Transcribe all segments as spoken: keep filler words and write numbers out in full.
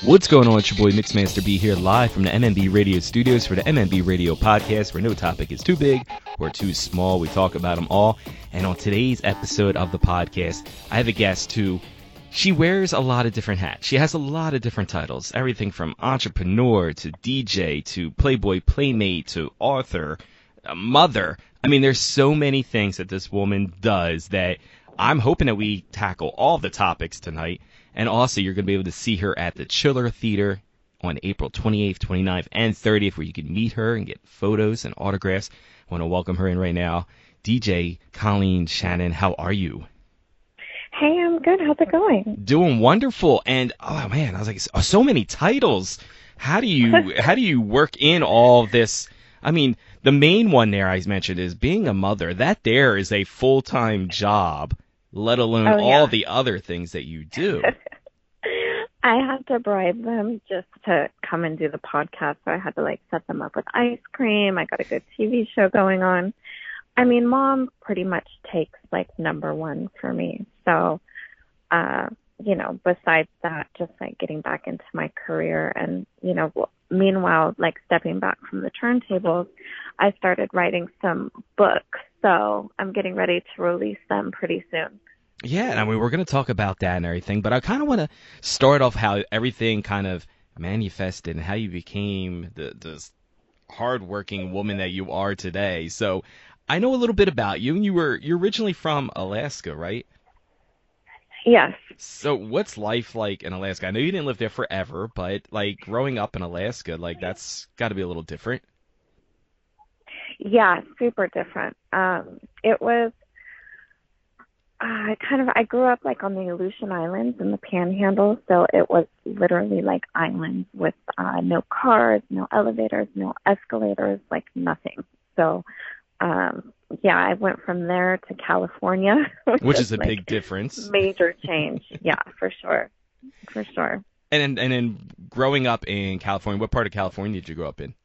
What's going on? It's your boy Mixmaster B here, live from the M M B Radio studios for the M M B Radio podcast, where no topic is too big or too small. We talk about them all. And on today's episode of the podcast, I have a guest who, she wears a lot of different hats. She has a lot of different titles, everything from entrepreneur to D J to Playboy Playmate to author, a mother. I mean, there's so many things that this woman does that I'm hoping that we tackle all the topics tonight. And also, you're going to be able to see her at the Chiller Theater on April twenty-eighth, twenty-ninth, and thirtieth, where you can meet her and get photos and autographs. I want to welcome her in right now. D J Colleen Shannon, how are you? Hey, I'm good. How's it going? Doing wonderful. And, oh, man, I was like, so many titles. How do you how do you work in all this? I mean, the main one there I mentioned is being a mother. That there is a full-time job, let alone oh, yeah. all the other things that you do. I had to bribe them just to come and do the podcast, so I had to, like, set them up with ice cream. I got a good T V show going on. I mean, Mom pretty much takes, like, number one for me. So, uh, you know, besides that, just, like, getting back into my career and, you know, meanwhile, like, stepping back from the turntables, I started writing some books. So I'm getting ready to release them pretty soon. Yeah, and I mean, we're going to talk about that and everything, but I kind of want to start off how everything kind of manifested and how you became the, the hardworking woman that you are today. So I know a little bit about you, and you were you're originally from Alaska, right? Yes. So what's life like in Alaska? I know you didn't live there forever, but like growing up in Alaska, like that's got to be a little different. Yeah, super different. Um, it was, uh, kind of, I grew up like on the Aleutian Islands in the Panhandle, so it was literally like islands with uh, no cars, no elevators, no escalators, like nothing. So, um, yeah, I went from there to California. Which, which is a like big difference. Major change. Yeah, for sure. For sure. And, and then growing up in California, what part of California did you grow up in?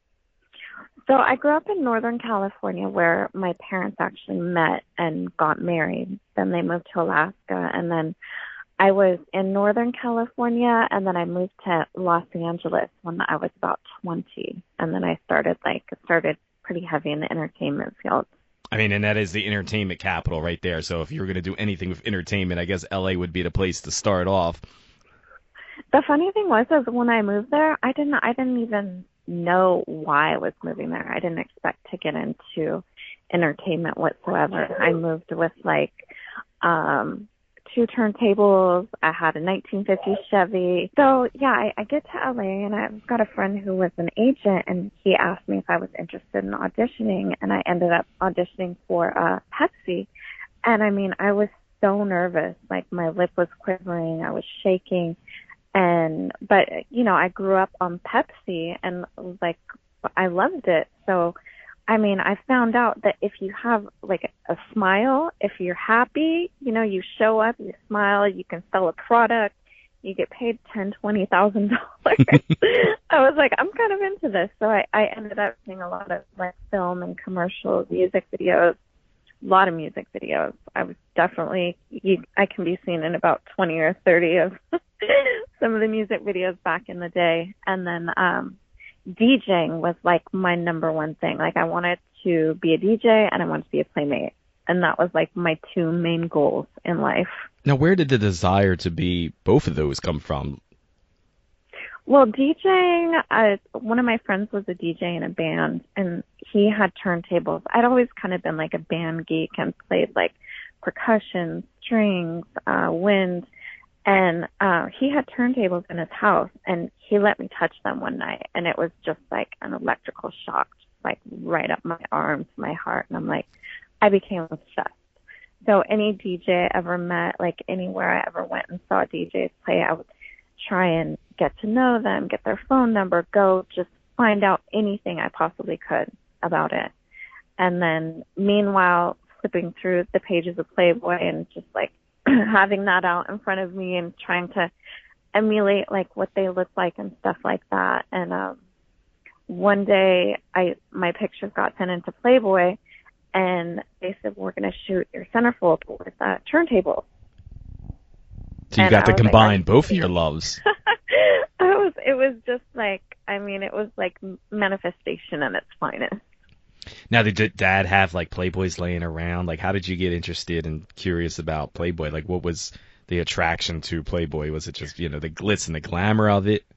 So I grew up in Northern California, where my parents actually met and got married. Then they moved to Alaska, and then I was in Northern California, and then I moved to Los Angeles when I was about twenty, and then I started like started pretty heavy in the entertainment field. I mean, and that is the entertainment capital right there. So if you were going to do anything with entertainment, I guess L A would be the place to start off. The funny thing was, is when I moved there, I didn't, I didn't even know why I was moving there. I didn't expect to get into entertainment whatsoever. I moved with like um two turntables. I had a nineteen fifties Chevy. So yeah, I, I get to L A, and I've got a friend who was an agent, and he asked me if I was interested in auditioning, and I ended up auditioning for uh Pepsi. And I mean, I was so nervous, like my lip was quivering, I was shaking. And, but, you know, I grew up on Pepsi, and like, I loved it. So, I mean, I found out that if you have like a smile, if you're happy, you know, you show up, you smile, you can sell a product, you get paid ten, twenty thousand dollars. I was like, I'm kind of into this. So I, I ended up seeing a lot of like film and commercials, music videos, a lot of music videos. I was definitely, you, I can be seen in about twenty or thirty of some of the music videos back in the day. And then um, DJing was like my number one thing. Like I wanted to be a D J and I wanted to be a playmate. And that was like my two main goals in life. Now, where did the desire to be both of those come from? Well, DJing, uh, one of my friends was a D J in a band, and he had turntables. I'd always kind of been like a band geek and played like percussion, strings, uh, wind. And uh, he had turntables in his house, and he let me touch them one night, and it was just like an electrical shock, like right up my arms, my heart. And I'm like, I became obsessed. So any D J I ever met, like anywhere I ever went and saw D Js play, I would try and get to know them, get their phone number, go just find out anything I possibly could about it. And then meanwhile, flipping through the pages of Playboy and just like having that out in front of me and trying to emulate like what they look like and stuff like that. And um, one day I my pictures got sent into Playboy, and they said, we're going to shoot your centerfold with uh, turntables. So you And got I to was combine like, both of your loves. I was it was just like, I mean, it was like manifestation at its finest. Now, did Dad have like Playboys laying around? Like, how did you get interested and curious about Playboy? Like, what was the attraction to Playboy? Was it just, you know, the glitz and the glamour of it?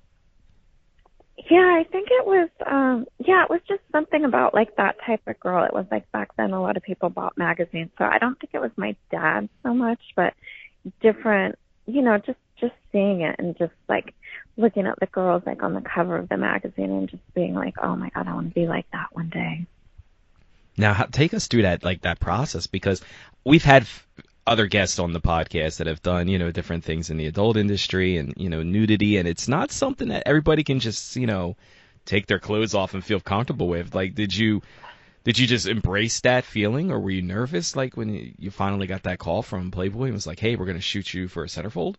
Yeah, I think it was, um, yeah, it was just something about like that type of girl. It was like back then a lot of people bought magazines. So I don't think it was my dad so much, but different, you know, just, just seeing it and just like looking at the girls like on the cover of the magazine and just being like, oh my God, I want to be like that one day. Now, how, take us through that, like that process, because we've had f- other guests on the podcast that have done, you know, different things in the adult industry and, you know, nudity, and it's not something that everybody can just, you know, take their clothes off and feel comfortable with. Like, did you, did you just embrace that feeling, or were you nervous, like when you, you finally got that call from Playboy and was like, hey, we're going to shoot you for a centerfold?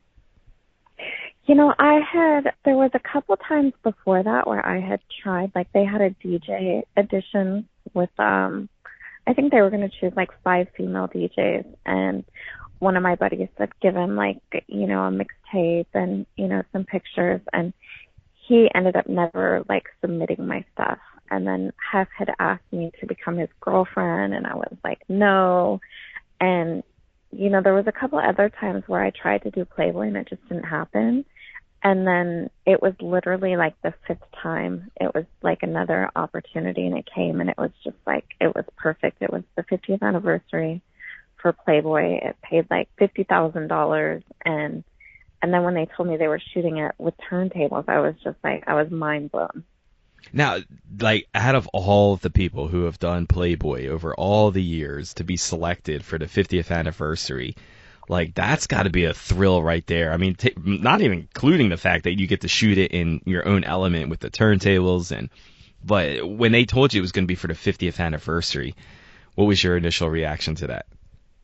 You know, I had, there was a couple times before that where I had tried, like they had a D J edition with, um, I think they were going to choose like five female D Js, and one of my buddies had given like, you know, a mixtape and, you know, some pictures, and he ended up never like submitting my stuff. And then Hef had asked me to become his girlfriend, and I was like, no. And, you know, there was a couple other times where I tried to do Playboy and it just didn't happen. And then it was literally like the fifth time. It was like another opportunity, and it came, and it was just like, it was perfect. It was the fiftieth anniversary for Playboy. It paid like fifty thousand dollars. And, and then when they told me they were shooting it with turntables, I was just like, I was mind blown. Now, like, out of all of the people who have done Playboy over all the years to be selected for the fiftieth anniversary, like, that's got to be a thrill right there. I mean, t- not even including the fact that you get to shoot it in your own element with the turntables. And but when they told you it was going to be for the fiftieth anniversary, what was your initial reaction to that?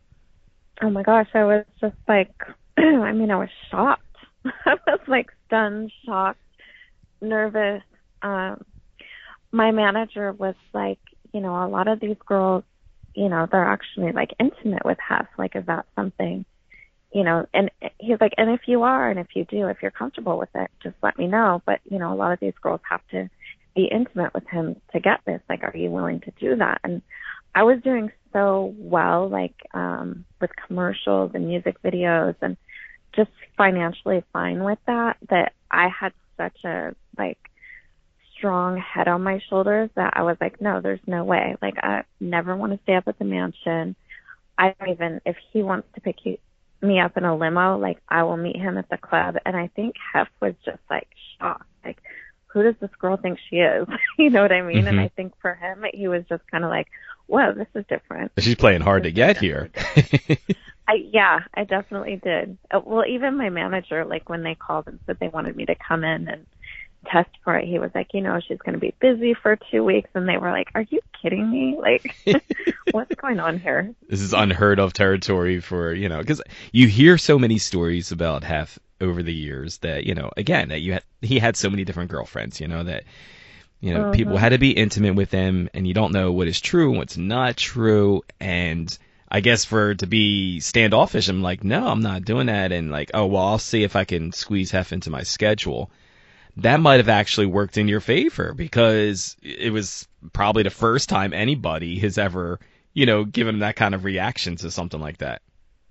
Oh my gosh, I was just like, I mean, I was shocked. I was like stunned, shocked, nervous. Um, my manager was like, you know, a lot of these girls, you know, they're actually like intimate with Hef. Like, is that something, you know, and he's like, and if you are, and if you do, if you're comfortable with it, just let me know. But, you know, a lot of these girls have to be intimate with him to get this. Like, are you willing to do that? And I was doing so well, like, um, with commercials and music videos and just financially fine with that, that I had such a, like, strong head on my shoulders that I was like, no, there's no way. Like, I never want to stay up at the mansion. I don't even, if he wants to pick you, me up in a limo, like, I will meet him at the club. And I think Hef was just like shocked. Like, who does this girl think she is? You know what I mean? Mm-hmm. And I think for him, he was just kind of like, whoa, this is different. She's playing hard to get here. I, yeah, I definitely did. Uh, well, even my manager, like, when they called and said they wanted me to come in and test for it, he was like, you know, she's going to be busy for two weeks. And they were like, are you kidding me? Like, what's going on here? This is unheard of territory for, you know, because you hear so many stories about Hef over the years that, you know, again, that you had, he had so many different girlfriends, you know, that, you know, mm-hmm. people had to be intimate with him, and you don't know what is true and what's not true. And I guess for to be standoffish, I'm like, no, I'm not doing that. And like, oh, well, I'll see if I can squeeze Hef into my schedule. That might have actually worked in your favor, because it was probably the first time anybody has ever, you know, given that kind of reaction to something like that.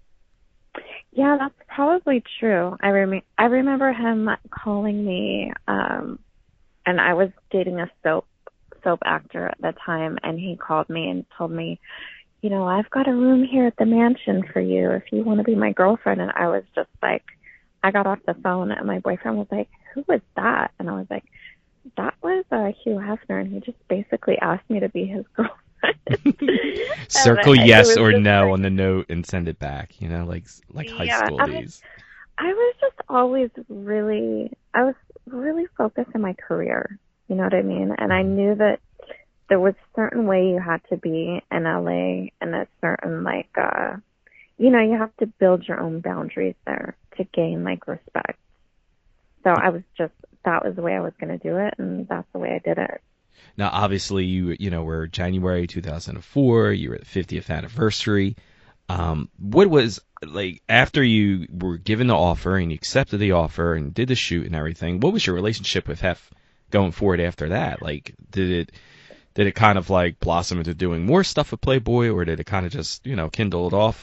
Yeah, that's probably true. I rem- I remember him calling me, um, and I was dating a soap soap actor at the time, and he called me and told me, you know, I've got a room here at the mansion for you if you want to be my girlfriend. And I was just like, I got off the phone, and my boyfriend was like, who was that? And I was like, that was uh, Hugh Hefner, and he just basically asked me to be his girlfriend. Circle I, yes or no like, on the note and send it back, you know, like like high yeah, school I days. Mean, I was just always really, I was really focused on my career, you know what I mean? And I knew that there was a certain way you had to be in L A, and a certain, like, uh, you know, you have to build your own boundaries there to gain, like, respect. So I was just, that was the way I was going to do it, and that's the way I did it. Now, obviously, you you know, we're January two thousand four, you were at the fiftieth anniversary. Um, what was like after you were given the offer and you accepted the offer and did the shoot and everything, what was your relationship with Hef going forward after that? Like, did it did it kind of like blossom into doing more stuff with Playboy, or did it kind of just, you know, kindle it off?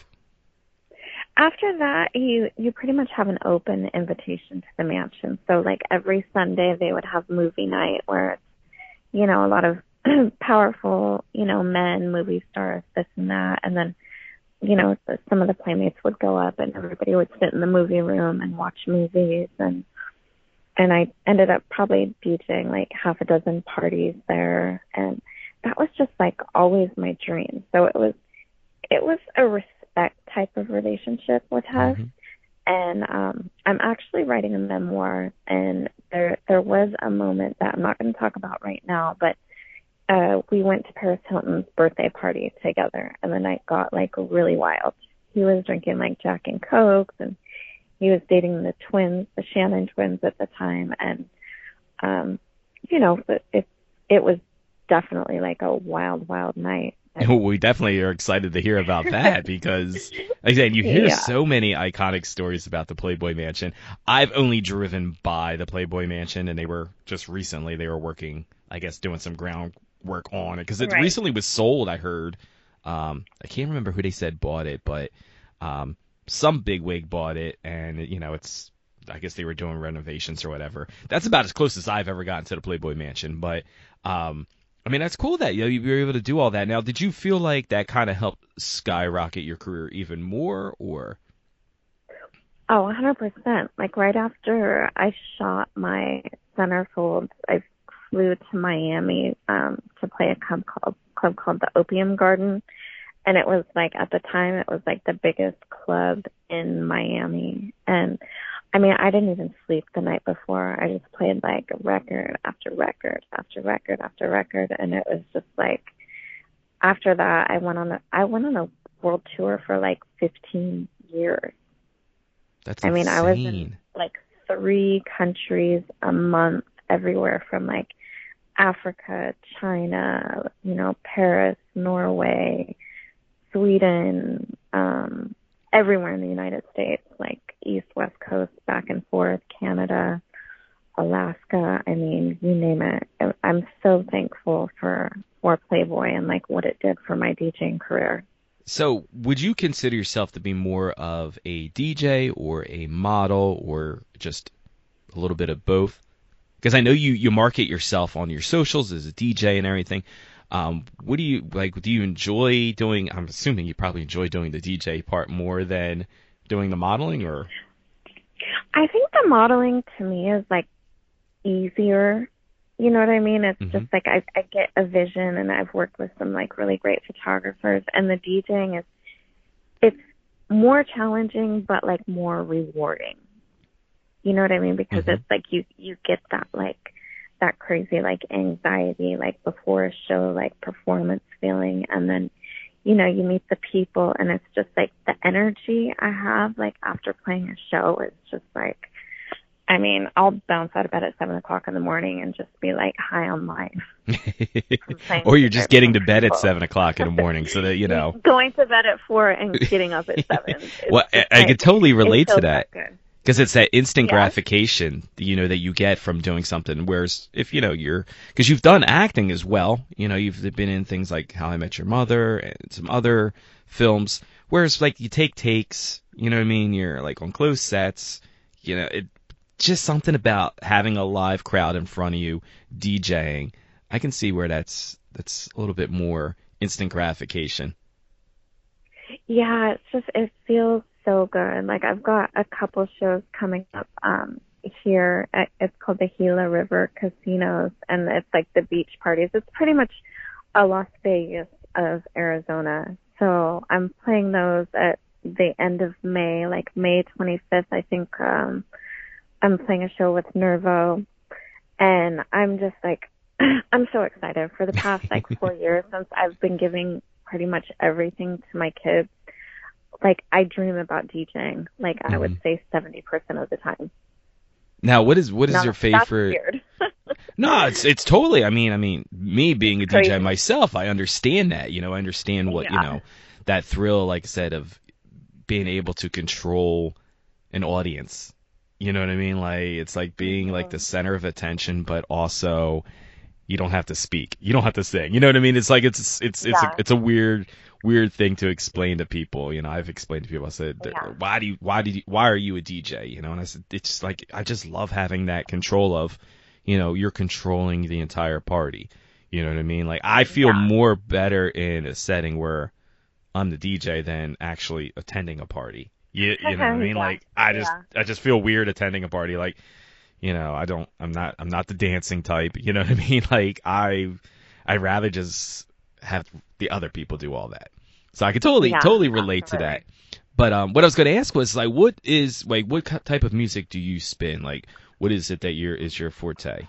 After that, you you pretty much have an open invitation to the mansion. So like every Sunday they would have movie night where it's, you know, a lot of powerful, you know, men, movie stars, this and that. And then, you know, some of the playmates would go up and everybody would sit in the movie room and watch movies. And and I ended up probably DJing like half a dozen parties there. And that was just like always my dream. So it was, it was a respect type of relationship with Hef. Mm-hmm. And um, I'm actually writing a memoir, and there there was a moment that I'm not going to talk about right now, but uh, we went to Paris Hilton's birthday party together, and the night got like really wild. He was drinking like Jack and Cokes, and he was dating the twins, the Shannon twins at the time, and um, you know, it, it it was definitely like a wild, wild night. We definitely are excited to hear about that because, like I said, you hear yeah. so many iconic stories about the Playboy Mansion. I've only driven by the Playboy Mansion, and they were just recently, they were working, I guess, doing some groundwork on it because it right. recently was sold, I heard. Um, I can't remember who they said bought it, but um, some bigwig bought it, and, you know, it's, I guess they were doing renovations or whatever. That's about as close as I've ever gotten to the Playboy Mansion, but um I mean, that's cool that you know, you were able to do all that. Now, did you feel like that kind of helped skyrocket your career even more, or? Oh, one hundred percent. Like right after I shot my centerfold, I flew to Miami um, to play a club called, club called the Opium Garden. And it was like, at the time, it was like the biggest club in Miami. And I mean, I didn't even sleep the night before. I just played like record after record after record after record, and it was just like after that, I went on a I went on a world tour for like fifteen years. That's I insane. mean, I was in like three countries a month, everywhere from like Africa, China, you know, Paris, Norway, Sweden, um, everywhere in the United States, like East, West Coast, back and forth, Canada, Alaska. I mean, you name it. I'm so thankful for, for Playboy and like what it did for my DJing career. So would you consider yourself to be more of a D J or a model or just a little bit of both? Because I know you, you market yourself on your socials as a D J and everything. Um, what do you like? Do you enjoy doing? I'm assuming you probably enjoy doing the D J part more than doing the modeling, or? I think the modeling to me is like easier. You know what I mean? It's mm-hmm. just like I, I get a vision, and I've worked with some like really great photographers. And the DJing is, it's more challenging, but like more rewarding. You know what I mean? Because mm-hmm. it's like you you get that like. that crazy like anxiety like before a show, like performance feeling, and then you know you meet the people, and it's just like the energy I have like after playing a show is just like, I mean, I'll bounce out of bed at seven o'clock in the morning and just be like high on life. Or you're just getting to bed at seven o'clock in the morning, so that you know going to bed at four and getting up at seven. Well, I, I could totally relate to that. Good. Because it's that instant yeah. gratification, you know, that you get from doing something. Whereas if, you know, you're, because you've done acting as well, you know, you've been in things like How I Met Your Mother and some other films. Whereas like you take takes, you know what I mean? You're like on closed sets, you know, it just something about having a live crowd in front of you, DJing. I can see where that's, that's a little bit more instant gratification. Yeah, it's just, it feels so good. Like I've got a couple shows coming up um here at, it's called the Gila River Casinos, and it's like the beach parties. It's pretty much a Las Vegas of Arizona. So I'm playing those at the end of May, like May twenty-fifth. I think um I'm playing a show with Nervo, and I'm just like I'm so excited. For the past like four years since I've been giving pretty much everything to my kids, like I dream about DJing, like mm-hmm. I would say seventy percent of the time. Now, what is what is no, your favorite? That's weird. No, it's it's totally. I mean, I mean, me being a Crazy. D J myself, I understand that. You know, I understand what yeah. you know, that thrill, like I said, of being able to control an audience. You know what I mean? Like, it's like being like the center of attention, but also you don't have to speak. You don't have to sing. You know what I mean? It's like it's it's it's Yeah. a, it's a weird weird thing to explain to people. You know, I've explained to people. I said, Yeah. why do you why did you, why are you a D J? You know, and I said it's just like I just love having that control of, you know, you're controlling the entire party. You know what I mean? Like, I feel Yeah. more better in a setting where I'm the D J than actually attending a party. You, you know what I mean? Yeah. Like, I just Yeah. I just feel weird attending a party. Like, you know, I don't I'm not I'm not the dancing type. You know what I mean? Like, I I'd rather just have the other people do all that. So I could totally Yeah, totally relate to absolutely. that. But um, what I was going to ask was like, what is like what ki- type of music do you spin? Like, what is it that your is your forte?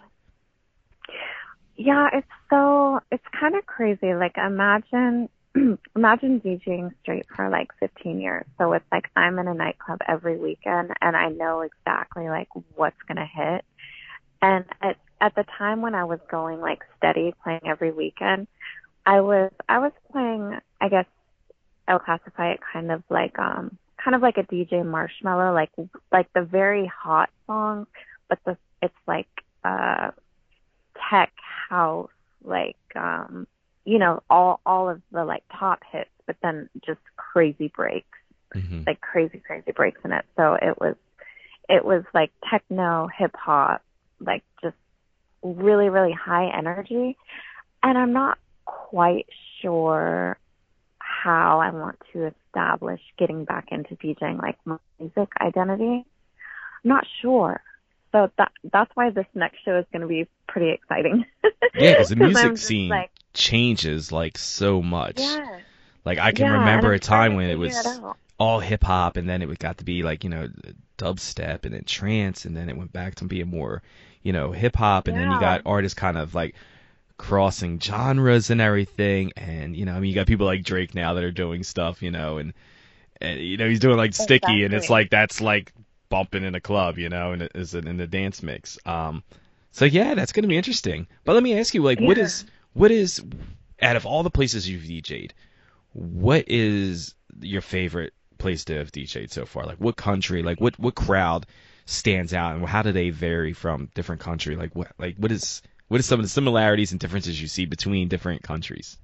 Yeah, it's so, it's kind of crazy. Like, imagine, imagine DJing straight for like fifteen years. So it's like I'm in a nightclub every weekend and I know exactly like what's going to hit. And at, at the time when I was going like steady playing every weekend, I was, I was playing, I guess I would classify it kind of like, um, kind of like a D J Marshmallow, like, like the very hot songs, but the, it's like, uh, tech house, like, um, you know, all, all of the like top hits, but then just crazy breaks, Mm-hmm. like crazy, crazy breaks in it. So it was, it was like techno, hip hop, like just really, really high energy. And I'm not quite sure how I want to establish getting back into DJing, like my music identity. I'm not sure. So that that's why this next show is going to be pretty exciting. Yeah, because the I'm music just scene like, changes like so much. yeah, Like, I can yeah, and remember I'm a trying time to when it figure it was out. all hip hop, and then it got to be like, you know, dubstep, and then trance, and then it went back to being more, you know, hip hop, and then you Yeah, got artists kind of like crossing genres and everything, and you know, I mean, you got people like Drake now that are doing stuff, you know, and, and you know, he's doing like Sticky, and it's exactly. like that's like bumping in a club, you know, and it is in the dance mix. Um, so yeah, that's gonna be interesting. But let me ask you, like, what Yeah. is what is out of all the places you've DJed, what is your favorite place to have DJed so far? Like, what country? Like, what what crowd stands out, and how do they vary from different country? Like, what like what is what is some of the similarities and differences you see between different countries?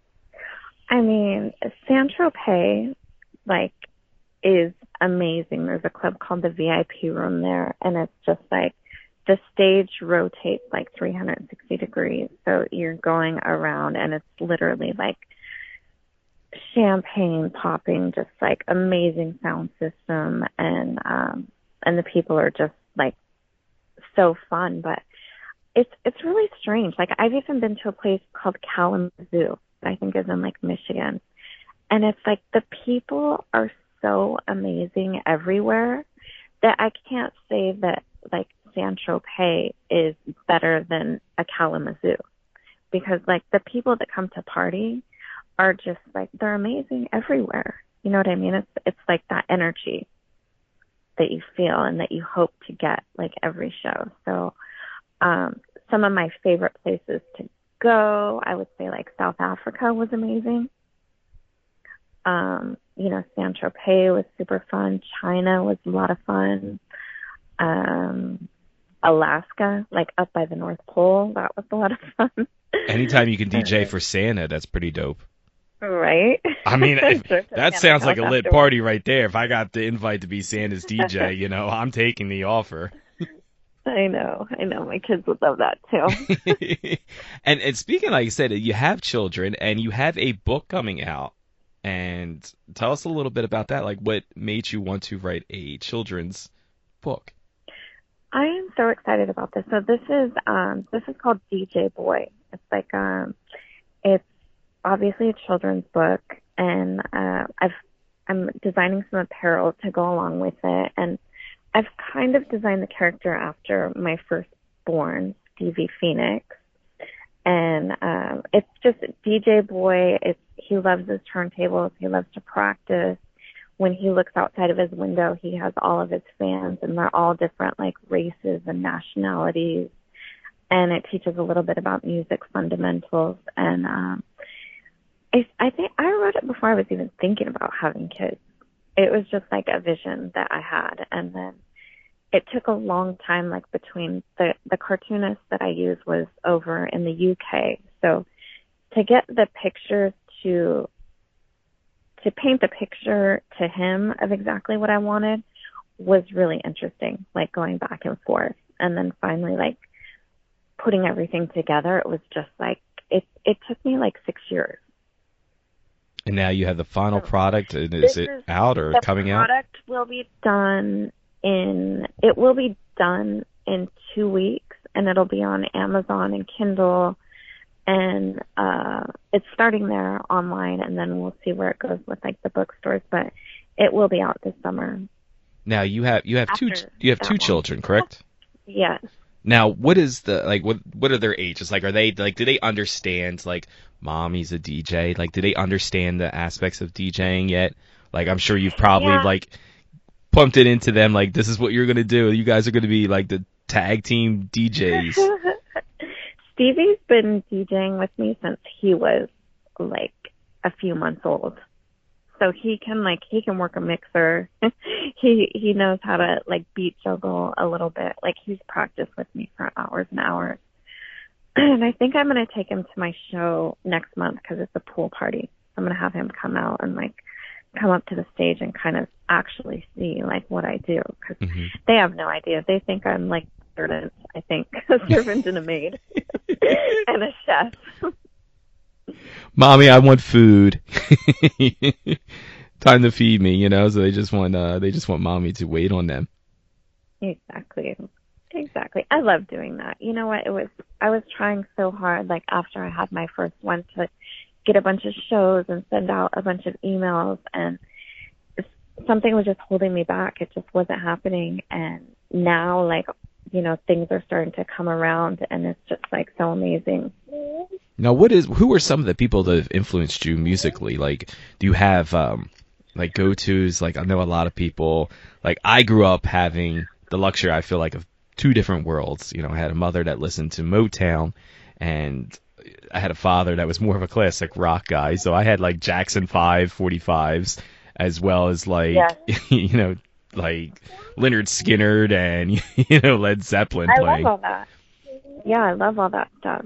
I mean, San Tropez, like, is amazing. There's a club called the V I P Room there, and it's just like the stage rotates like three hundred sixty degrees. So you're going around, and it's literally like champagne popping, just like amazing sound system, and um, and the people are just like so fun. But it's it's really strange. Like, I've even been to a place called Kalamazoo, that I think is in like Michigan, and it's like the people are so amazing everywhere that I can't say that like San Tropez is better than a Kalamazoo, because like the people that come to party are just like, they're amazing everywhere. You know what I mean? It's it's like that energy that you feel and that you hope to get like every show. So um some of my favorite places to go, I would say like South Africa was amazing. Um, you know, San Tropez was super fun. China was a lot of fun. Um, Alaska, like up by the North Pole, that was a lot of fun. Anytime you can D J Uh, for Santa, that's pretty dope. right? I mean, if, Drove to that Santa's sounds like house a lit afterwards. party right there. If I got the invite to be Santa's D J, you know, I'm taking the offer. I know, I know. My kids would love that too. and and speaking, like I said, you have children and you have a book coming out. And tell us a little bit about that. Like, what made you want to write a children's book? I am so excited about this. So this is um this is called D J Boy. It's like um it's obviously a children's book, and uh I've I'm designing some apparel to go along with it, and I've kind of designed the character after my firstborn, Stevie Phoenix. And um it's just D J Boy. It's he loves his turntables, he loves to practice. When he looks outside of his window, he has all of his fans, and they're all different, like, races and nationalities. And it teaches a little bit about music fundamentals. And um, I, I think I wrote it before I was even thinking about having kids. it was just like a vision that I had. And then it took a long time, like between the, the cartoonist that I used was over in the U K. So to get the pictures to, to paint the picture to him of exactly what I wanted was really interesting, like going back and forth. And then finally, like putting everything together, it was just like, it, it took me like six years. And now you have the final So product. Is this it is, out or the coming out? product will be done in, it will be done in two weeks, and it'll be on Amazon and Kindle, and uh, it's starting there online, and then we'll see where it goes with like the bookstores, but it will be out this summer. Now you have you have two After you have that two one. children, correct? Yes. Now, what is the like? What what are their ages? Like, are they like? Do they understand like, mommy's a D J? Like, do they understand the aspects of DJing yet? Like, I'm sure you've probably Yeah. like pumped it into them. Like, this is what you're gonna do. You guys are gonna be like the tag team D Js. Stevie's been DJing with me since he was like a few months old. So he can like, he can work a mixer. he, he knows how to like beat juggle a little bit. Like he's practiced with me for hours and hours. And I think I'm going to take him to my show next month because it's a pool party. I'm going to have him come out and like come up to the stage and kind of actually see like what I do. Cause Mm-hmm. they have no idea. They think I'm like a servant, I think, a servant and a maid and a chef. Mommy, I want food. Time to feed me, you know. So they just want uh, they just want mommy to wait on them. Exactly. Exactly. I love doing that. You know what? It was, I was trying so hard, like after I had my first one, to get a bunch of shows and send out a bunch of emails, and something was just holding me back. It just wasn't happening. And now, like, you know, things are starting to come around, and it's just like so amazing. Now, what is who are some of the people that have influenced you musically? Like, do you have um, like go-tos? Like, I know a lot of people. Like, I grew up having the luxury, I feel like, of two different worlds. You know, I had a mother that listened to Motown, and I had a father that was more of a classic rock guy. So I had like Jackson five forty-fives, as well as like Yes. you know, like Lynyrd Skynyrd and you know Led Zeppelin I playing. love all that. Yeah, I love all that stuff.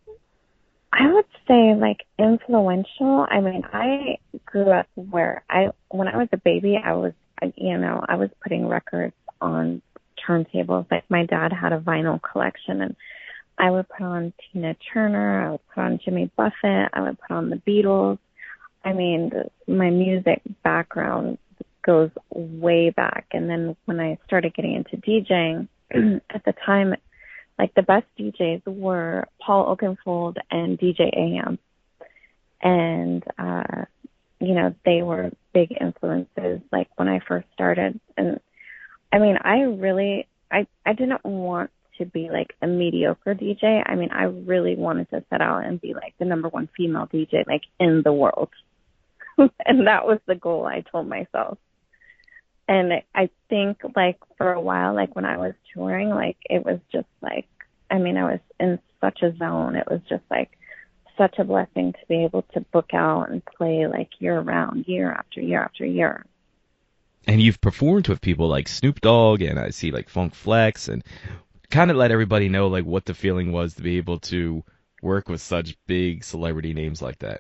I would say like influential. I mean, I grew up where I, when I was a baby, I was, I, you know, I was putting records on turntables. Like my dad had a vinyl collection, and I would put on Tina Turner, I would put on Jimmy Buffett, I would put on the Beatles. I mean, the, my music background goes way back. And then when I started getting into DJing, at the time, like the best D Js were Paul Oakenfold and D J A M. And, uh, you know, they were big influences, like when I first started. And I mean, I really, I, I didn't want to be like a mediocre D J. I mean, I really wanted to set out and be like the number one female D J, like in the world. And that was the goal I told myself. And I think like for a while, like when I was touring, like it was just like, I mean, I was in such a zone. It was just like such a blessing to be able to book out and play like year round, year after year after year. And you've performed with people like Snoop Dogg, and I see like Funk Flex, and kind of let everybody know like what the feeling was to be able to work with such big celebrity names like that.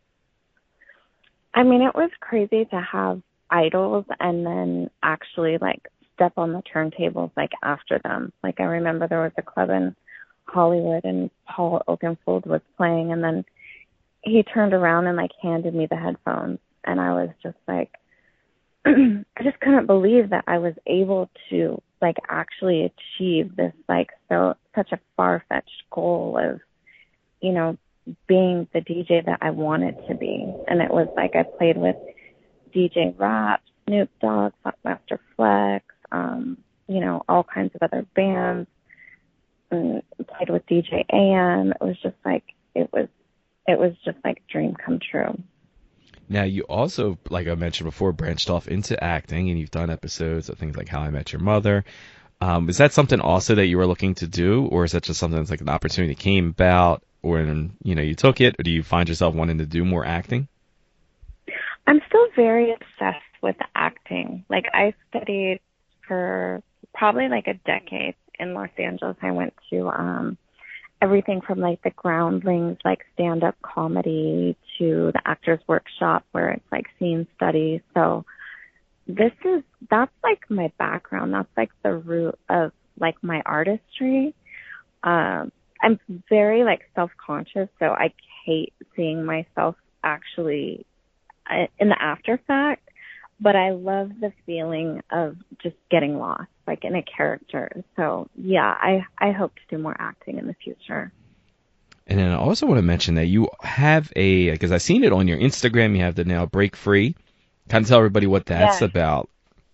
I mean, it was crazy to have idols and then actually like step on the turntables like after them. Like I remember there was a club in Hollywood and Paul Oakenfold was playing, and then he turned around and like handed me the headphones, and I was just like, I just couldn't believe that I was able to like actually achieve this like so such a far-fetched goal of, you know, being the D J that I wanted to be. And it was like I played with D J Rap, Snoop Dogg, Funkmaster Flex, um, you know, all kinds of other bands, and played with D J A M. It was just like it was it was just like a dream come true. Now, you also, like I mentioned before, branched off into acting, and you've done episodes of things like How I Met Your Mother. Um, is that something also that you were looking to do, or is that just something that's like an opportunity that came about, or you know you took it, or do you find yourself wanting to do more acting? I'm still very obsessed with acting. Like, I studied for probably like a decade in Los Angeles. I went to um everything from like the groundlings, like stand-up comedy, to the actors workshop where it's like scene studies. So this is, that's like my background. That's like the root of like my artistry. Um, I'm very like self-conscious, so I hate seeing myself actually uh, in the after fact, but I love the feeling of just getting lost, like in a character. So yeah, I, I hope to do more acting in the future. And then I also want to mention that you have a, because I've seen it on your Instagram, you have the now Break Free. Kind of tell everybody what that's Yes. about.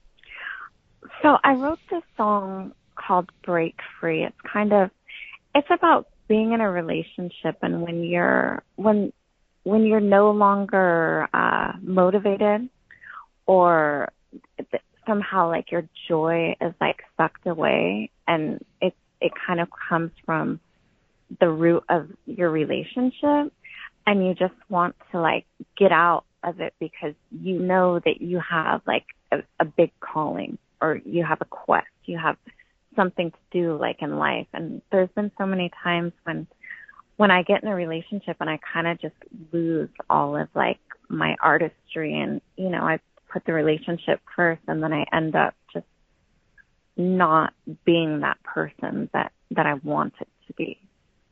So I wrote this song called Break Free. It's kind of, it's about being in a relationship, and when you're, when, when you're no longer uh, motivated, or somehow like your joy is like sucked away, and it, it kind of comes from the root of your relationship, and you just want to like get out of it because you know that you have like a, a big calling, or you have a quest, you have something to do like in life. And there's been so many times when when I get in a relationship and I kind of just lose all of like my artistry, and you know, I put the relationship first, and then I end up just not being that person that that I wanted to be.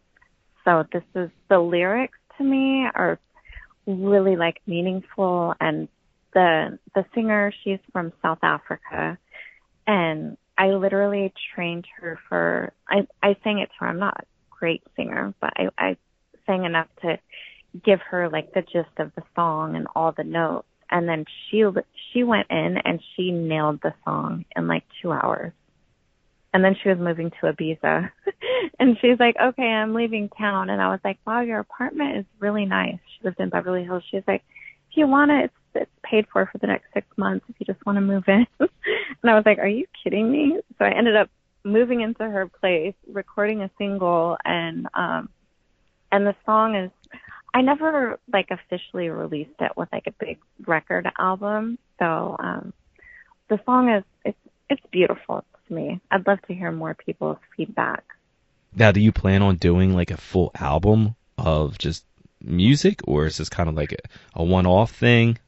So this is, the lyrics to me are really like meaningful, and the the singer, she's from South Africa, and I literally trained her for, I, I sang it to her. I'm not a great singer, but I, I sang enough to give her like the gist of the song and all the notes, and then she she went in and she nailed the song in like two hours. And then she was moving to Ibiza. And she's like, okay, I'm leaving town. And I was like, wow, your apartment is really nice. She lived in Beverly Hills. She's like, if you want it, it's, it's paid for for the next six months if you just want to move in. And I was like, are you kidding me? So I ended up moving into her place, recording a single. And, um, and the song is, I never like officially released it with like a big record album. So, um, the song is, it's, it's beautiful to me. I'd love to hear more people's feedback. Now, do you plan on doing like a full album of just music, or is this kind of like a, a one-off thing?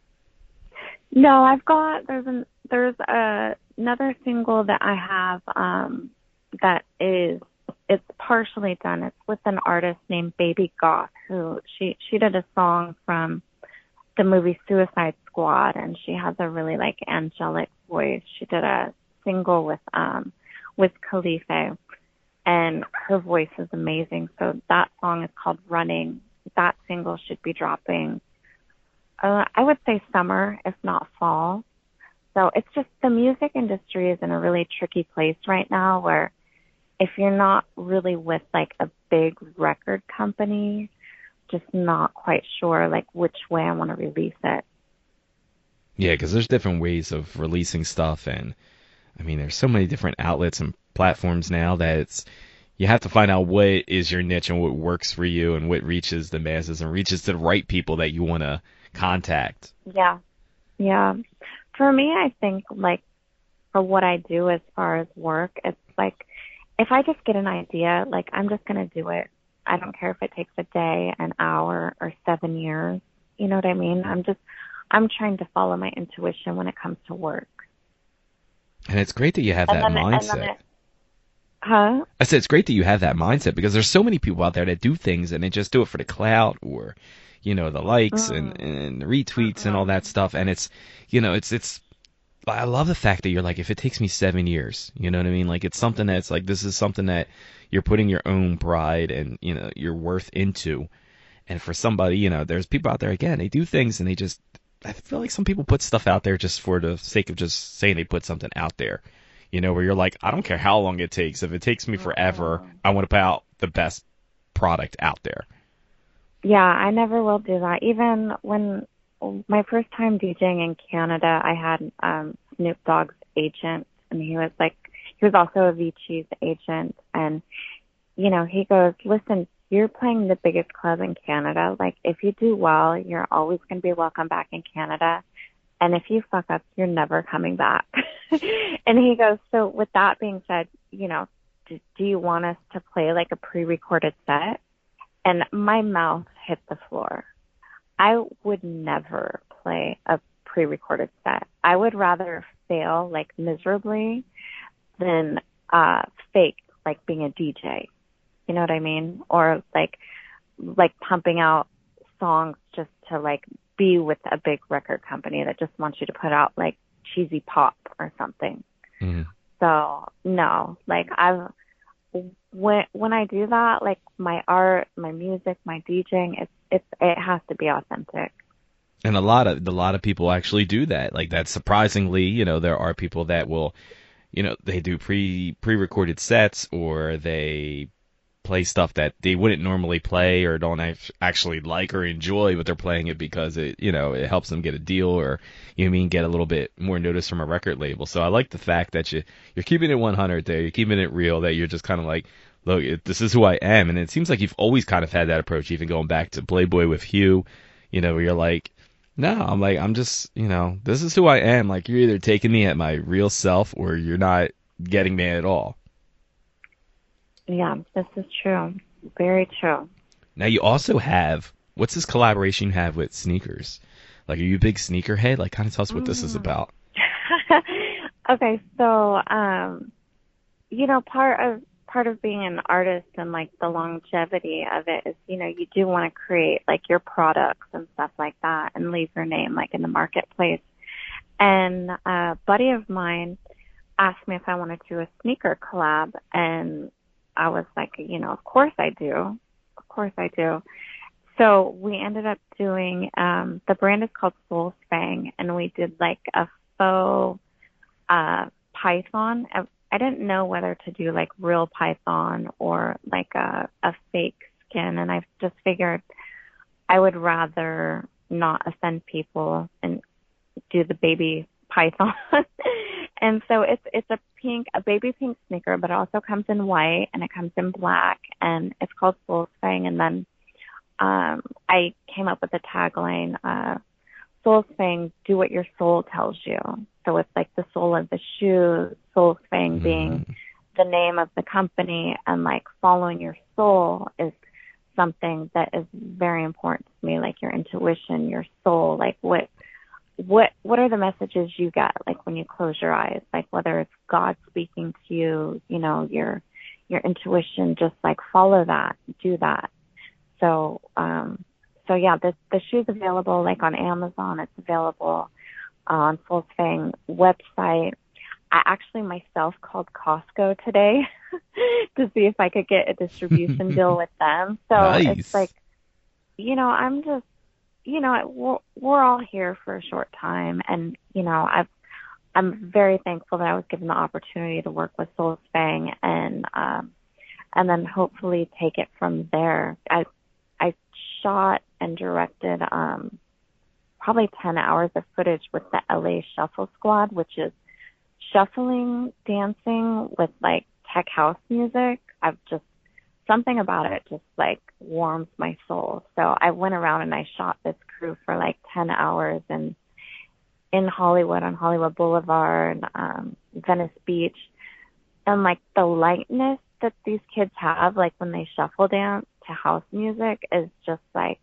No, I've got, there's an, there's a, another single that I have, um, that is, it's partially done. It's with an artist named Baby Goth, who she, she did a song from the movie Suicide Squad, and she has a really like angelic voice. She did a single with, um, with Khalifa, and her voice is amazing. So that song is called Running. That single should be dropping, uh, I would say summer, if not fall. So it's just, the music industry is in a really tricky place right now, where if you're not really with like a big record company, just not quite sure like which way I want to release it. Yeah, because there's different ways of releasing stuff, and I mean, there's so many different outlets and platforms now that it's, you have to find out what is your niche and what works for you and what reaches the masses and reaches to the right people that you want to contact. Yeah. Yeah. For me, I think like for what I do as far as work, it's like, if I just get an idea, like I'm just going to do it. I don't care if it takes a day, an hour, or seven years. You know what I mean? I'm just, I'm trying to follow my intuition when it comes to work. And it's great that you have and that then, mindset. And then it, huh? I said it's great that you have that mindset, because there's so many people out there that do things and they just do it for the clout, or, you know, the likes mm. and, and the retweets mm-hmm. and all that stuff. And it's, you know, it's, it's, I love the fact that you're like, if it takes me seven years, you know what I mean? Like, it's something that's like, this is something that you're putting your own pride and, you know, your worth into. And for somebody, you know, there's people out there, again, they do things and they just, I feel like some people put stuff out there just for the sake of just saying they put something out there, you know, where you're like, I don't care how long it takes. If it takes me forever, I want to put out the best product out there. Yeah, I never will do that. Even when my first time DJing in Canada, I had um, Snoop Dogg's agent, and he was like, he was also Avicii's agent, and, you know, he goes, listen, you're playing the biggest club in Canada. Like, if you do well, you're always going to be welcome back in Canada. and if you fuck up, you're never coming back. And he goes, so with that being said, you know, do, do you want us to play like a pre-recorded set? And my mouth hit the floor. I would never play a pre-recorded set. I would rather fail like miserably than uh, fake like being a D J. You know what I mean? Or like like pumping out songs just to like be with a big record company that just wants you to put out like cheesy pop or something. Mm. So no, like I've when when I do that, like my art, my music, my DJing, it's it's it has to be authentic. And a lot of a lot of people actually do that. Like that's surprisingly, you know, there are people that will, you know, they do pre pre-recorded sets or they play stuff that they wouldn't normally play or don't actually like or enjoy, but they're playing it because it, you know, it helps them get a deal or, you know, I mean, get a little bit more notice from a record label. So I like the fact that you you're keeping it one hundred there, you're keeping it real, that you're just kind of like, look, it, this is who I am. And it seems like you've always kind of had that approach, even going back to Playboy with Hugh, you know, where you're like, no, I'm like, I'm just, you know, this is who I am. Like, you're either taking me at my real self or you're not getting me at all. Yeah, this is true. Very true. Now, you also have, what's this collaboration you have with sneakers? Like, are you a big sneakerhead? Like, kind of tell us what mm. this is about. Okay, so, um, you know, part of part of being an artist and like the longevity of it is, you know, you do want to create like your products and stuff like that and leave your name like in the marketplace. And a buddy of mine asked me if I wanted to do a sneaker collab, and I was like, you know, of course I do. Of course I do. So we ended up doing, um, the brand is called Soul Fang, and we did like a faux uh, python. I didn't know whether to do like real python or like a, a fake skin, and I just figured I would rather not offend people and do the baby python. And so it's it's a pink, a baby pink sneaker, but it also comes in white and it comes in black, and it's called Soul Fang. And then um, I came up with a tagline, uh, Soul Fang, do what your soul tells you. So it's like the soul of the shoe, Soul Fang being mm. the name of the company, and like following your soul is something that is very important to me, like your intuition, your soul, like what what what are the messages you get like when you close your eyes, like whether it's God speaking to you, you know, your your intuition, just like follow that, do that. So um so yeah, the the shoe's available like on Amazon, it's available on Soul Fang website. I actually myself called Costco today to see if I could get a distribution deal with them. So nice. It's like, you know, I'm just, you know, we're, we're all here for a short time. And, you know, I've, I'm very thankful that I was given the opportunity to work with Soul Fang and, um, and then hopefully take it from there. I, I shot and directed, um, probably ten hours of footage with the L A Shuffle Squad, which is shuffling, dancing with like tech house music. I've just, something about it just like warms my soul. So I went around and I shot this crew for like ten hours and in Hollywood, on Hollywood Boulevard, um, Venice Beach. And like the lightness that these kids have, like when they shuffle dance to house music, is just like,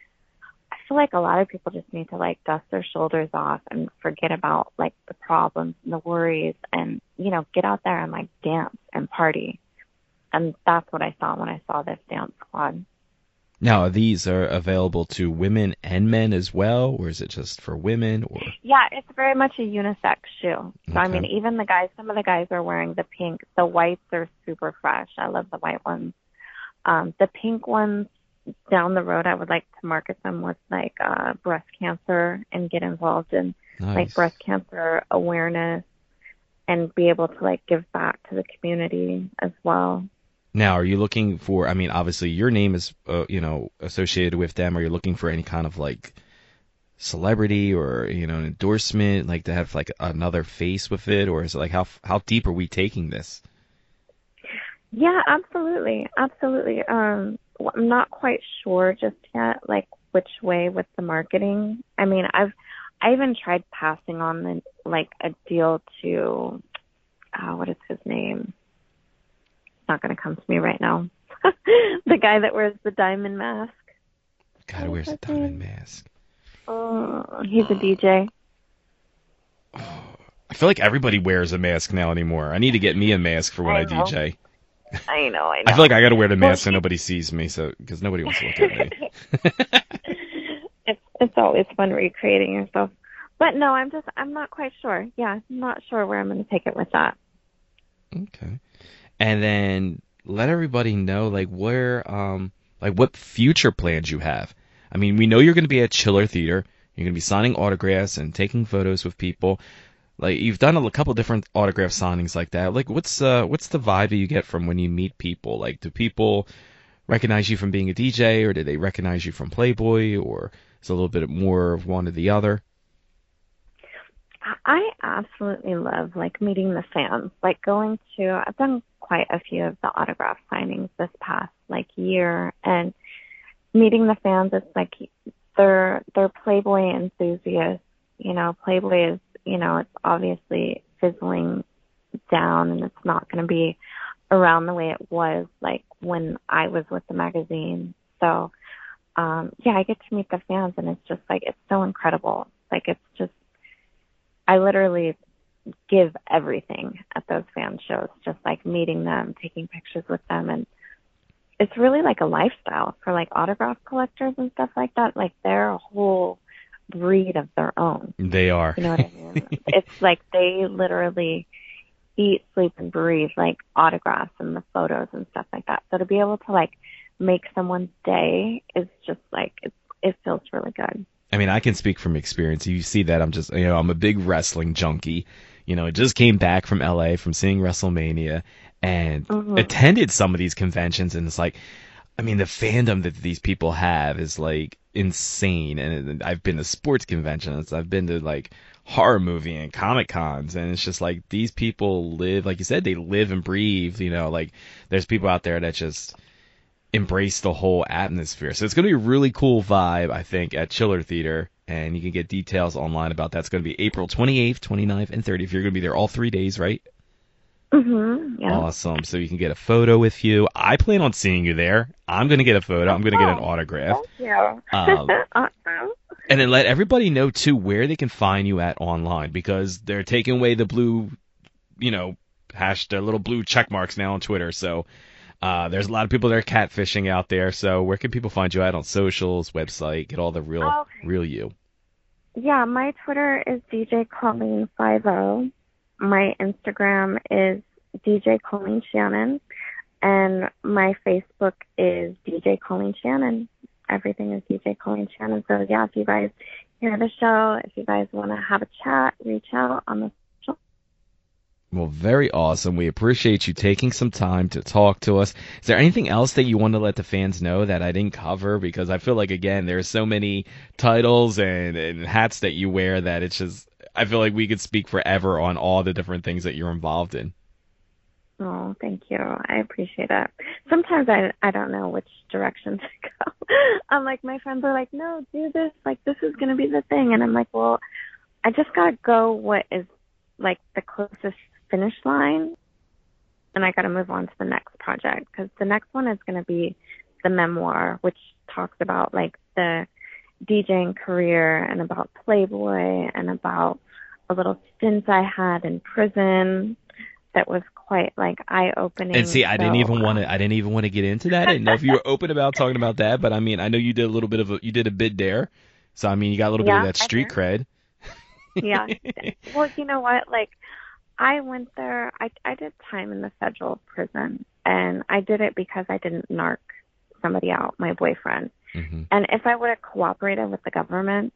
I feel like a lot of people just need to like dust their shoulders off and forget about like the problems and the worries and, you know, get out there and like dance and party. And that's what I saw when I saw this dance squad. Now, these are available to women and men as well, or is it just for women? Or yeah, it's very much a unisex shoe. So, okay. I mean, even the guys, some of the guys are wearing the pink. The whites are super fresh. I love the white ones. Um, the pink ones, down the road, I would like to market them with like uh, breast cancer and get involved in nice. like breast cancer awareness and be able to like give back to the community as well. Now, are you looking for, I mean, obviously your name is, uh, you know, associated with them. Are you looking for any kind of like celebrity or, you know, an endorsement, like to have like another face with it? Or is it like, how how deep are we taking this? Yeah, absolutely. Absolutely. Um, I'm not quite sure just yet, like which way with the marketing. I mean, I've, I even tried passing on the, like a deal to, uh, what is his name? It's not going to come to me right now. The guy that wears the diamond mask. Guy who wears a diamond mask. Oh, he's a D J. I feel like everybody wears a mask now anymore. I need to get me a mask for when I, I D J. I know, I know. I feel like I got to wear the mask so nobody sees me, so because nobody wants to look at me. it's it's always fun recreating yourself, but no, I'm just I'm not quite sure. Yeah, I'm not sure where I'm going to take it with that. Okay, and then let everybody know like where um like what future plans you have. I mean, we know you're going to be at Chiller Theater. You're going to be signing autographs and taking photos with people. Like you've done a couple different autograph signings like that. Like what's uh what's the vibe that you get from when you meet people? Like do people recognize you from being a D J, or do they recognize you from Playboy, or is it a little bit more of one or the other? I absolutely love like meeting the fans. Like going to I've done quite a few of the autograph signings this past like year, and meeting the fans, it's like they're they're Playboy enthusiasts. You know, Playboy is, you know, it's obviously fizzling down, and it's not going to be around the way it was like when I was with the magazine. So, um, yeah, I get to meet the fans, and it's just like, it's so incredible. Like, it's just, I literally give everything at those fan shows, just like meeting them, taking pictures with them. And it's really like a lifestyle for like autograph collectors and stuff like that. Like they're a whole breed of their own. They are. You know what I mean? It's like they literally eat, sleep, and breathe like autographs and the photos and stuff like that. So to be able to like make someone's day is just like, it, it feels really good. I mean, I can speak from experience. You see that I'm just, you know, I'm a big wrestling junkie. You know, I just came back from L A from seeing WrestleMania and mm-hmm. attended some of these conventions, and it's like, I mean, the fandom that these people have is like insane. And I've been to sports conventions, I've been to like horror movie and comic cons, and it's just like these people live, like you said, they live and breathe. You know, like there's people out there that just embrace the whole atmosphere. So it's going to be a really cool vibe, I think, at Chiller Theater. And you can get details online about that. It's going to be April twenty-eighth, twenty-ninth, and thirtieth. You're going to be there all three days, right? Mm-hmm. Yeah. Awesome. So you can get a photo with you. I plan on seeing you there. I'm going to get a photo. I'm going to get an autograph. Thank you. Um, awesome. And then let everybody know, too, where they can find you at online, because they're taking away the blue, you know, hash, their little blue check marks now on Twitter. So uh, there's a lot of people that are catfishing out there. So where can people find you at on socials, website, get all the real, oh, okay. real you? Yeah, my Twitter is D J Colleen fifty. My Instagram is D J Colleen Shannon, and my Facebook is D J Colleen Shannon. Everything is D J Colleen Shannon. So yeah, if you guys hear the show, if you guys want to have a chat, reach out on the social. Well, very awesome. We appreciate you taking some time to talk to us. Is there anything else that you want to let the fans know that I didn't cover? Because I feel like, again, there's so many titles and, and hats that you wear that it's just, I feel like we could speak forever on all the different things that you're involved in. Oh, thank you. I appreciate it. Sometimes I, I don't know which direction to go. I'm like, my friends are like, no, do this. Like, this is going to be the thing. And I'm like, well, I just got to go what is like the closest finish line. And I got to move on to the next project, because the next one is going to be the memoir, which talks about like the DJing career and about Playboy and about a little stint I had in prison that was quite like eye-opening. And see, I so, didn't even want to. I didn't even want to get into that. I didn't know if you were open about talking about that, but I mean, I know you did a little bit of a, you did a bid there, so I mean, you got a little yeah, bit of that street cred. Yeah. Well, you know what? Like, I went there. I I did time in the federal prison, and I did it because I didn't narc somebody out, my boyfriend. Mm-hmm. And if I would have cooperated with the government,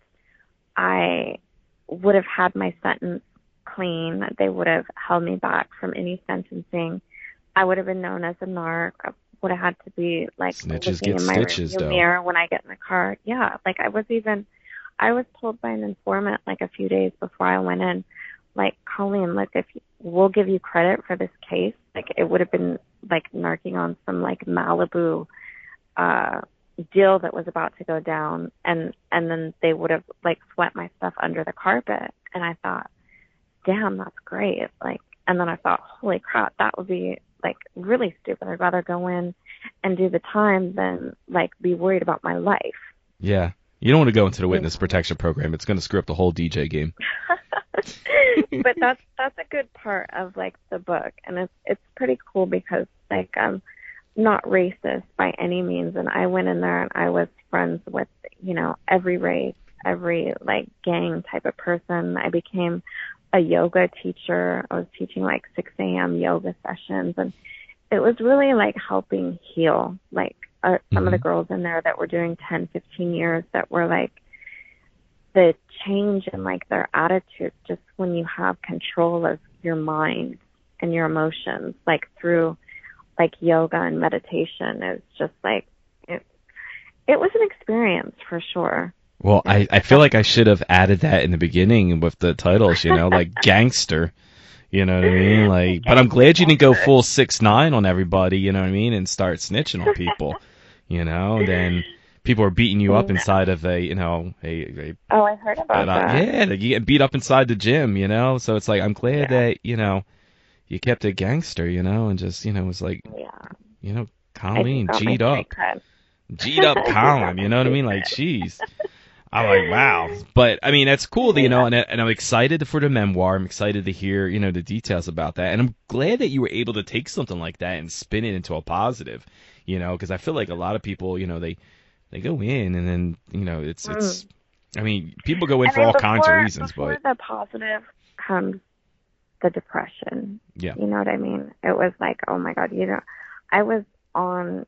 I would have had my sentence clean. They would have held me back from any sentencing. I would have been known as a narc. I would have had to be like snitches looking get in my stitches, though. mirror when I get in the car. Yeah, like I was even, I was told by an informant like a few days before I went in, like, Colleen, look, if you, we'll give you credit for this case, like it would have been like narking on some like Malibu, uh, deal that was about to go down, and and then they would have like swept my stuff under the carpet, and I thought, damn, that's great. Like, and then I thought, holy crap, that would be like really stupid. I'd rather go in and do the time than like be worried about my life. Yeah. You don't want to go into the witness protection program. It's going to screw up the whole D J game. But that's that's a good part of like the book, and it's it's pretty cool because like I'm not racist by any means, and I went in there and I was friends with, you know, every race, every like gang type of person. I became a yoga teacher. I was teaching like six a.m. yoga sessions, and it was really like helping heal like uh, some mm-hmm. of the girls in there that were doing ten, fifteen years that were like the change in like their attitude just when you have control of your mind and your emotions, like through like yoga and meditation. It's just like it, it was an experience for sure. Well, I, I feel like I should have added that in the beginning with the titles, you know, like gangster, you know what I mean? Like, but I'm glad you didn't go full six nine on everybody, you know what I mean, and start snitching on people, you know. Then people are beating you up inside of a, you know, a. a oh, I heard about uh, that. Yeah, like you get beat up inside the gym, you know. So it's like I'm glad yeah. that you know you kept it gangster, you know, and just you know was like, yeah. you know, calm, G'd up, G'd up, calm, you know what I mean? Like, jeez. I'm like, wow. But, I mean, that's cool, that, you know, and, and I'm excited for the memoir. I'm excited to hear, you know, the details about that. And I'm glad that you were able to take something like that and spin it into a positive, you know, because I feel like a lot of people, you know, they they go in and then, you know, it's, mm. it's I mean, people go in and for all before, kinds of reasons. Before but the positive comes the depression. Yeah. You know what I mean? It was like, oh, my God, you know, I was on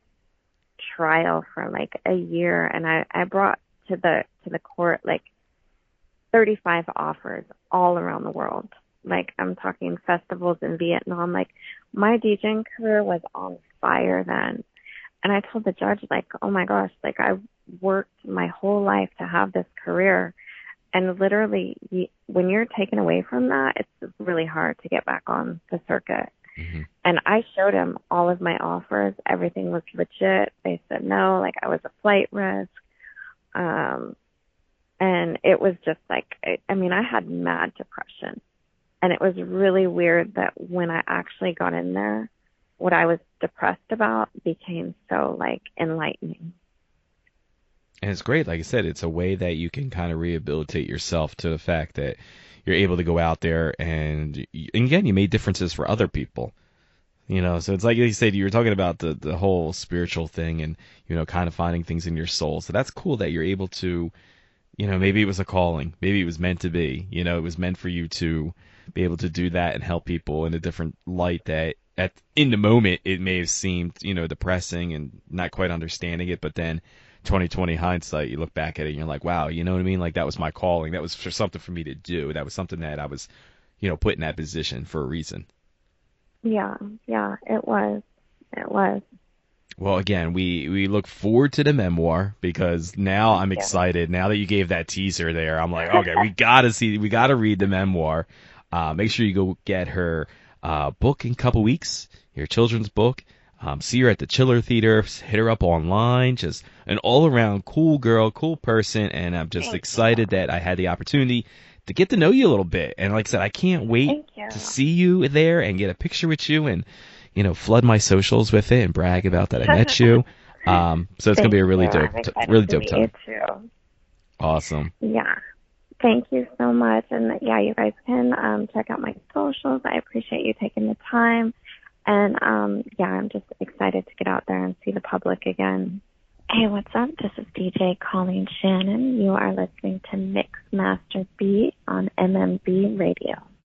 trial for like a year, and I, I brought to the to the court like thirty-five offers all around the world. Like, I'm talking festivals in Vietnam. Like, my DJing career was on fire then. And I told the judge, like, oh my gosh, like, I worked my whole life to have this career. And literally, you, when you're taken away from that, it's really hard to get back on the circuit. Mm-hmm. And I showed him all of my offers. Everything was legit. They said no, like I was a flight risk. Um, and it was just like, I, I mean, I had mad depression, and it was really weird that when I actually got in there, what I was depressed about became so like enlightening. And it's great. Like I said, it's a way that you can kind of rehabilitate yourself to the fact that you're able to go out there and, and again, you made differences for other people. You know, so it's like you said, you were talking about the, the whole spiritual thing and, you know, kind of finding things in your soul. So that's cool that you're able to, you know, maybe it was a calling. Maybe it was meant to be. You know, it was meant for you to be able to do that and help people in a different light that at in the moment it may have seemed, you know, depressing and not quite understanding it. But then twenty twenty hindsight, you look back at it and you're like, wow, you know what I mean? Like, that was my calling. That was for something for me to do. That was something that I was, you know, put in that position for a reason. Yeah, yeah, it was. It was. Well, again, we, we look forward to the memoir because now I'm excited. Now that you gave that teaser there, I'm like, okay, we gotta see, we gotta read the memoir. Uh, make sure you go get her uh, book in a couple weeks, your children's book. Um, see her at the Chiller Theater. Hit her up online. Just an all-around cool girl, cool person, and I'm just Thank excited you. that I had the opportunity to get to know you a little bit. And like I said, I can't wait to see you there and get a picture with you and, you know, flood my socials with it and brag about that I met you. Um, so it's going to be a really dope, t- really dope time. You too. Awesome. Yeah. Thank you so much. And yeah, you guys can um, check out my socials. I appreciate you taking the time. And um, yeah, I'm just excited to get out there and see the public again. Hey, what's up? This is D J Colleen Shannon. You are listening to Mix Master Beat on M M B Radio.